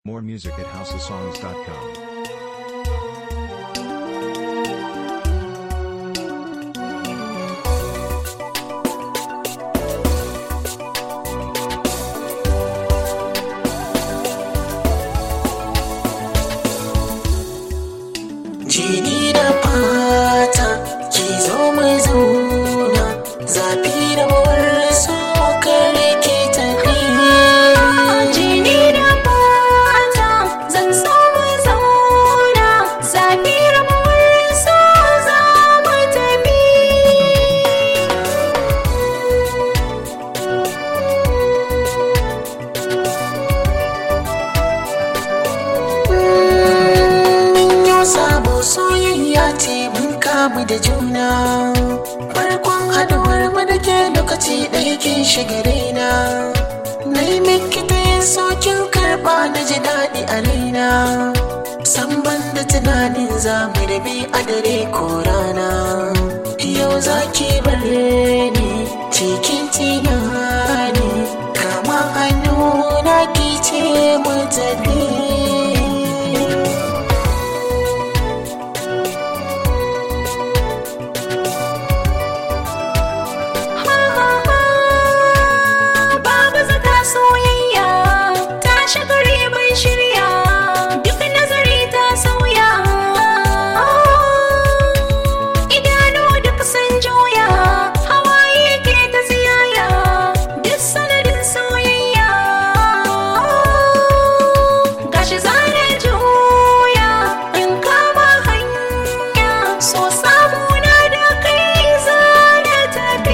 More music at houseofsongs.com. Jini da fata ki zo mu zauna, zafi da mawar so kare ke tafi. Jini da fata zan so mu zauna, zafi da mawar so za mu tafi. Sabo soyayya ce mun kamu da juna, farkon haduwar mu da ke lokaci ɗaya kin shiga raina. Na yi miki ta yin sokin karɓa na ji daɗi a raina, san ban da tunanin za mu rabe a dare ko rana. Yau za ki bar ni cikin tunani, kama hannu na ki ce mu tafi. Soyayya ta shiga ribar shirya, duk nazari ta sauya. Idanu duk sun juya, hawaye ke ta tsiyaya, duk sanadin soyayya. Gashi zane juya in kama hanya, so samu na da kai zane tafi.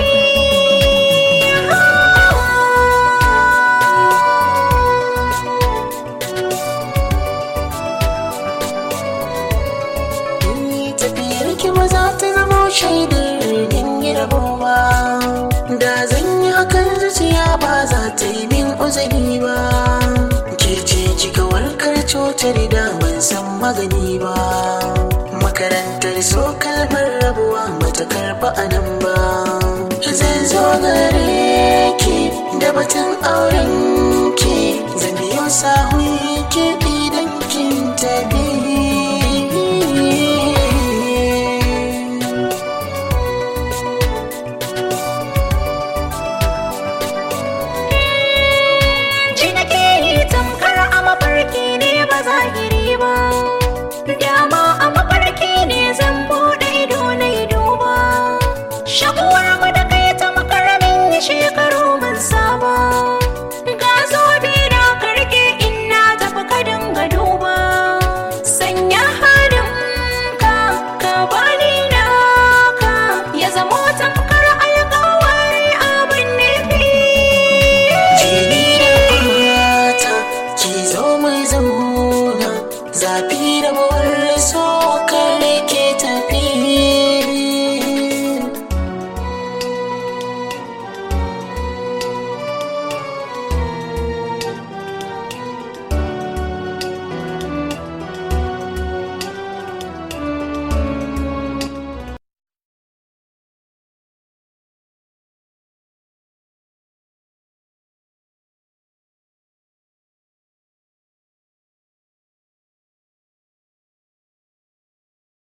Za ta zama shaidar in yi rabuwa, da zan yi hakan zuciya ba za ta yi min uzuri ba. Ke ce kika warkar cutar da ban san magani ba, makarantar so kalmar rabuwa bata karba a nan ba. Zan zo gare ki da batun auren ki, zan biyo sahun ki idan kin tabi.